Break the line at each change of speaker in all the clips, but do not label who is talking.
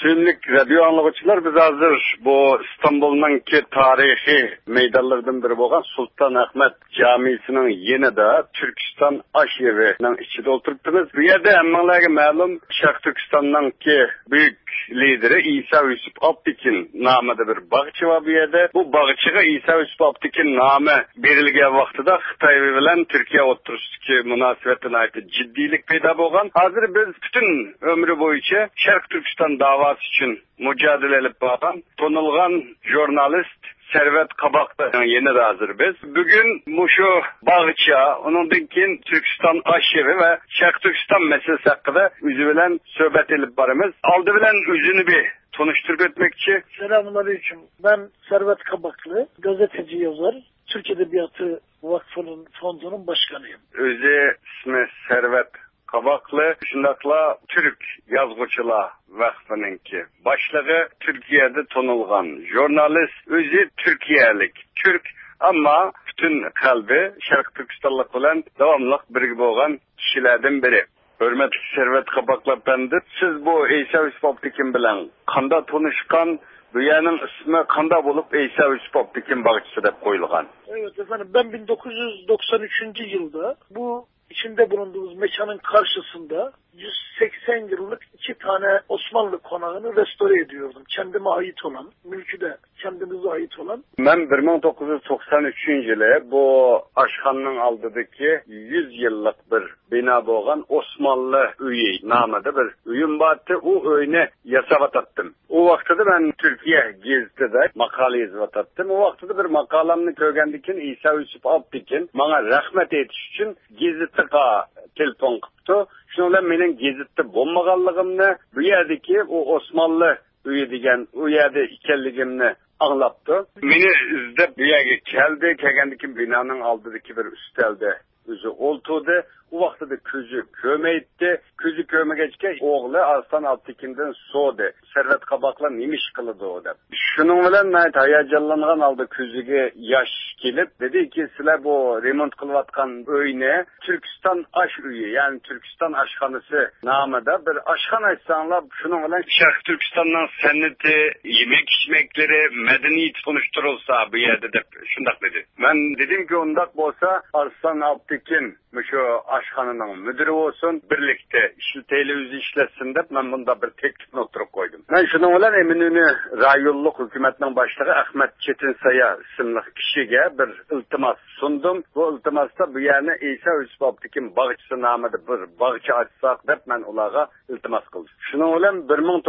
Sünnik radyo anlıqçılar biz hazır bu İstanbul'nanki tarihi meydanlardan biri olan Sultan Ahmet Camisi'nin yenida Türkistan aşevi'nin içinde oturttunuz. Bu yerde emmanlarga ma'lum Şark Türkistan'nanki büyük lideri İsa Yusuf Abdikin namıda bir bağçı var bu yerde. Bu bağçıga İsa Yusuf Abdikin namı berilgen vaqtida Xitay bilen Türkiye oturuşdaki münasebetine ait ciddilik peyda bolgan. Hazır biz bütün ömrü boyunca Şark Türkistan davası için mücadele edip bakan, tonulgan jurnalist Servet Kabak'ta yeni de hazır biz. Bugün muşu bağıça, onundan keyin Türkistan aşevi ve Şark Türkistan meselesi hakkında üzü bilen söhbet edip barımız. Aldı bilen üzünü bir tanıştırıp etmekçi.
Selamünaleyküm. Ben Servet Kabaklı, gazeteci yazar, Türk Edebiyatı Vakfı'nın fondunun başkanıyım.
Özü ismi Servet Kabaklı, şundakla Türk Yazgıçılar Vakfı'nınki başlığı Türkiye'de tanılgan jurnalist, özü Türkiye'lik Türk ama bütün kalbi Şark Türkistanlık olan devamlılık birgi olan kişilerden biri. Hürmetli Servet Kabaklı efendi, siz bu İsa Yusuf Abdikin bilen kanda tanışkan, dünyanın ismi kanda bulup İsa Yusuf Abdikin bağçısı dep koyulgan.
Evet efendim, ben 1993. yılda bu içinde bulunduğumuz mekanın karşısında 180 yıllık 2 tane Osmanlı konağını restore ediyordum. Kendime ait olan, mülkü de kendimize ait olan.
Ben 1993 yılı bu aşhanın aldıdaki 100 yıllık bir bina boğan Osmanlı üyi namıda bir üyüm battı. O öyüne yasavat attım. O vaxtda ben Türkiye gezitide makale yazıvat attım. O vaxtda bir makalamını kögendikin İsa Yusuf Abdikin bana rahmet etiş için gezitde telefon kıptı. Şununla menin gezitde bulmaganlığımını, bu yerdeki o Osmanlı üye degen, o yerde ikelligimni anlattı. Meni izlep bu yerge keldi, kelgendikin binanın aldıdaki bir üstelde üzü oltuğdu. O vaxtda da közü kömeydi. Közü kömegeçke oğlu Arslan Abdikin'den soğudu. Servet Kabak'la nimiş kılıdı o da. Şunun bilen ben hayacanlanan aldı közüge yaş gelip dedi ki sizler bu remont kılıvatkan öyüne Türkistan aş üyü yani Türkistan aşhanısı namıda bir aşhan açsanlar şunun bilen Şark Türkistan'dan senneti yemek içmekleri medeniyet konuşturulsa bu yerde de şundak dedi. Ben dedim ki ondak olsa Arslan Abdikin şu aşhanının müdürü olsun, birlikte televizyon işletsin de ben bunda bir teklifini oturup koydum. Ben şunun olan Eminönü Rayolluk Hükümetinin başlığı Ahmet Çetinsaya isimli kişiye bir iltimas sundum. Bu iltimasta bu yani İsa Yusuf Abdikin bağçısı namıda bir bağçı açsak dep ben olağa iltimas kıldım. Şunun olan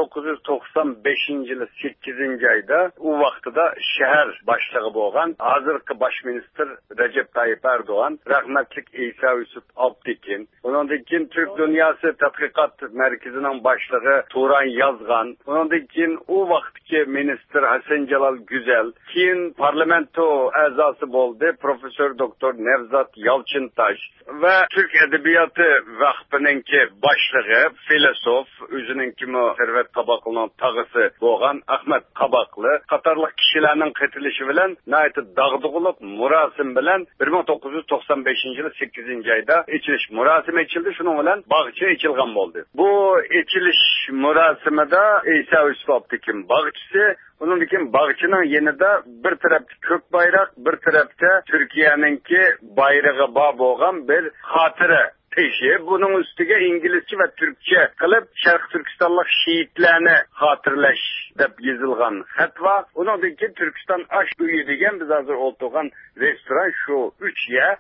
1995 yılı 8. ayda o vaxtıda şehir başlığı boğan hazırki başminister Recep Tayyip Erdoğan rahmetlik İsa Yusuf Abdikin, onundakin Türk Dünyası Tatkikat Merkezi'nin başlığı Turan Yazgan, onundakin o vaxtki minister Hasan Celal Güzel, kiyin parlamento azası oldu Profesör Doktor Nevzat Yalçıntaş ve Türk Edebiyatı Vakfı'nınki başlığı filosof, özünün kimi Servet Kabaklı'nın tağısı boğan Ahmet Kabaklı, Katarlık kişilerinin ketilişi bilen, nayeti dağdıqılıp murasim bilen 1995 yılı 8. ayda içiliş murasim içildi. Şunun bilen bağçı içilgan oldu. Bu içiliş murasimida İsa Yusuf Abdikin bağçısı, onun için bağçının yenide bir tarafta kök bayrak, bir tarafta Türkiye'ninki bayrağı bağ boğan bir hatıra peşi. Bunun üstüge İngilizce ve Türkçe kılıp Şark Türkistanlık şehitlerini hatırlaş dep yazılgan hatva. Onun için Türkistan aş üyü degen biz hazır olduğun restoran şu 3 ya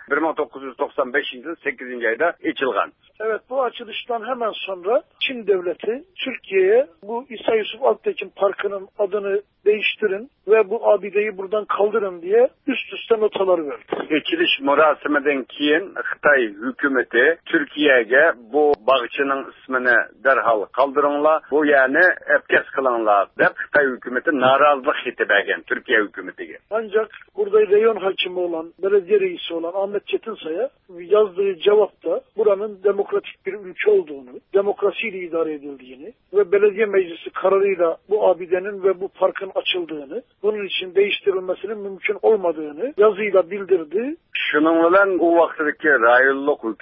1995 yılı 8. ayda açılgan.
Evet, bu açılıştan hemen sonra Çin devleti Türkiye'ye bu İsa Yusuf Abdikin Parkı'nın adını değiştirin ve bu abideyi buradan kaldırın diye üst üste notalar verdi.
Açılış murasimeden keyin Xitay hükümeti Türkiye'ye bu bağçının ismini derhal kaldırınla, bu yani epkes kılınla dep Xitay hükümeti narazılık hitibegen Türkiye hükümetiye.
Ancak burada reyon hakimi olan, belediye reisi olan Ahmet Çetinsay'a yazdığı cevapta buranın demokratik bir ülke olduğunu, demokrasiyle idare edildiğini ve belediye meclisi kararıyla bu abidenin ve bu parkın açıldığını, bunun için değiştirilmesinin mümkün olmadığını yazıyla bildirdi.
Şunun bilen o vaxtdaki Rayolluk hükümetinin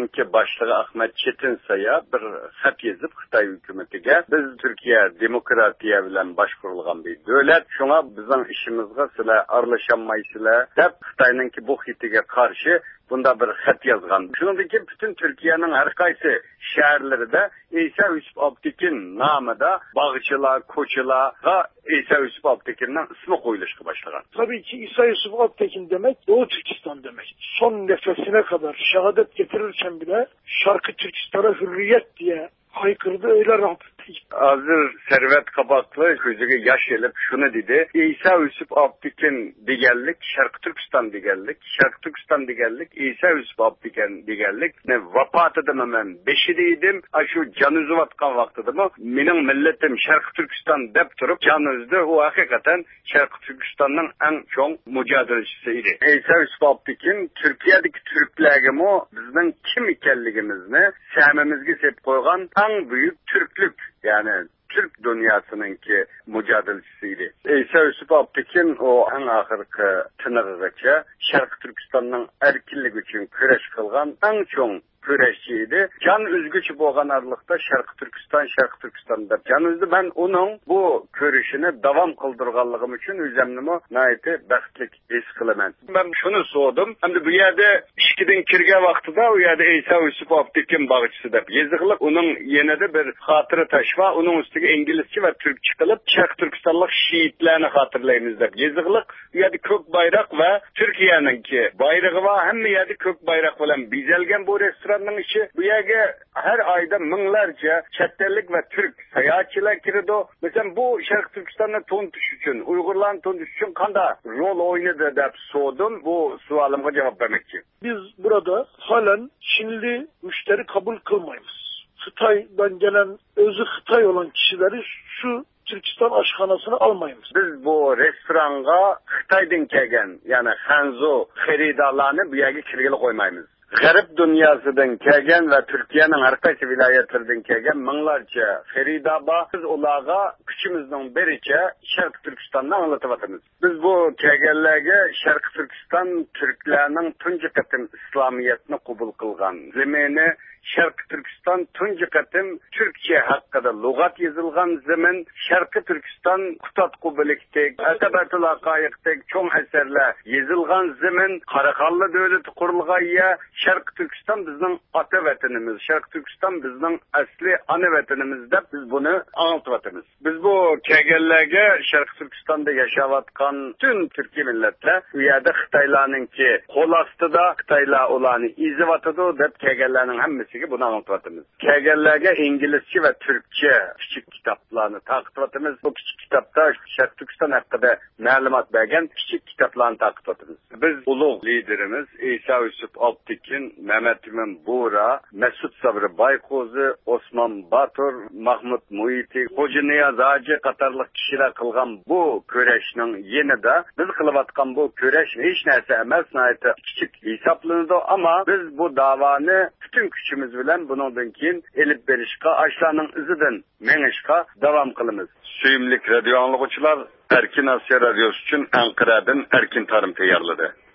ki başlığı Ahmet Çetinsay'a bir xat yazıp Xitay hükümetiga biz Türkiye demokratiya bilen başkurulgan bir devlet. Şuna bizden işimizge sizler arlaşanmaysızlar dep Xitay'nınki bu xitiga karşı bunda bir xat yazgan. Şunundaki bütün Türkiye'nin her kaysi şehirlerinde İsa Yusuf Abtekin namıda bağçılar, koçular İsa Yusuf Abtekin'den ismi koyuluşu başlayan.
Tabii ki İsa Yusuf Abtekin demek Doğu Türkistan demek. Son nefesine kadar şehadet getirirken bile Şarkı Türkistan'a hürriyet diye haykırdı, öyle rahmetli.
Hazır Servet Kabaklı gözüge yaş gelip şunu dedi. İsa Yusuf Abtekin digellik, Şarkı Türkistan digellik, Şarkı Türkistan digellik, İsa Yusuf Abtekin digellik. Ne vefat edemem ben 5'ideydim. Şu canınızı vatkan vaktida mı? Benim milletim Şarkı Türkistan dep durup canınızda o hakikaten Şarkı Türkistan'ın en çok mücadelesiydi. İsa Yusuf Abtekin Türkiye'deki Türklerge mi bizden kim ikenligimizni sevmemizge sep koygan en büyük Türklük. Yani Türk dünyasınınki mücadelesiydi. İsa Yusuf Abtekin o en ahırkı tınırıgaça Şarkı Türkistan'ın erkinlik için küreş kılgan en çok küreşçiydi. Can üzgüçü boğan arlıkta Şarkı Türkistan'da. Can üzgü ben onun bu körüşünü devam kıldırganlığım için üzemnimi naiti bəxtlik his kılamen. Ben şunu sordum. Hem de bu yerde işkiden kirge vaxtıda o yerde İsa Yusuf Abtekin bağışçısı da yazıqlık. Onun yine de bir hatırı taş var. Onun üstüge İngilizce ve Türkçe kılıp Şarkı Türkistanlık şiitlerini hatırlayınız da yazıqlık. Bu yerde kök bayrak ve Türkiye'ninki bayrağı var. Hem de yerde kök bayrak olan bizelgen bu restoranın içi. Bu yerde her ayda minlerce çetlerlik ve Türk seyahatçiler kirdi. Mesela bu Şarkı Türkistan'da tontuş için, Uygurların tontuş için kanda rol oynadı da sordum. Bu sualıma cevap vermek için.
Biz burada halen Çinli müşteri kabul kılmayız. Xitay'dan gelen özü Xitay olan kişileri şu Türkistan aşkhanasını almayız.
Biz bu restoranga Xitay'dan kelgen, yani Hanzo xeridalarını bu yerge kirgili koymayız. Garip dünyasından kelgen ve Türkiye'nin her kaysi vilayetlerinden kelgen minlarca xeridaba biz olağa küçümüzden beriçe Şarkı Türkistan'da anlatıvatımız. Biz bu kelgenlerge Şarkı Türkistan Türklerinin tuncu katım İslamiyetini kubul kılgan. Zemini Şarkı Türkistan tuncu katım Türkçe hakkında lugat yazılgan zemin. Şarkı Türkistan kutat kubiliktek, Etebetul Hakayıktek çoğun eserler yazılgan zemin. Karakallı devleti kurulgayya. Şarkı Türkistan bizim ata vatanımız. Şarkı Türkistan bizim asli ana vatanımız da biz bunu anlatıvatımız. Biz bu kegellerge Şarkı Türkistan'da yaşavatkan tüm Türkiye milletler bu yerde Xitaylarınki kol astıda Xitaylar olanı izivatıdı da kegellerin hemmesi bunu anlatıvatımız. Kegellerge İngilizce ve Türkçe küçük kitaplarını takıtvatımız. Bu küçük kitapta Şarkı Türkistan hakkında malumat bergen küçük kitaplarını takıtvatımız. Biz ulu liderimiz İsa Yusuf Abtekin, Mehmet İmin Buğra, Mesut Sabri Baykozu, Osman Batur, Mahmut Muhiti, Hoca Niyaz Hacı katarlık kişiler kılgan bu köreşinin yeni de biz kılıvatkan bu köreş hiç neyse emez nayeti küçük hesaplınızda ama biz bu davanı bütün küçümüz bilen bunun keyin elip berişka aşlanın izidin menişka devam kılımız. Süyümlük radyo anlıqçılar Erkin Asya Radyosu için Ankara'dan Erkin Tarım tayarladı.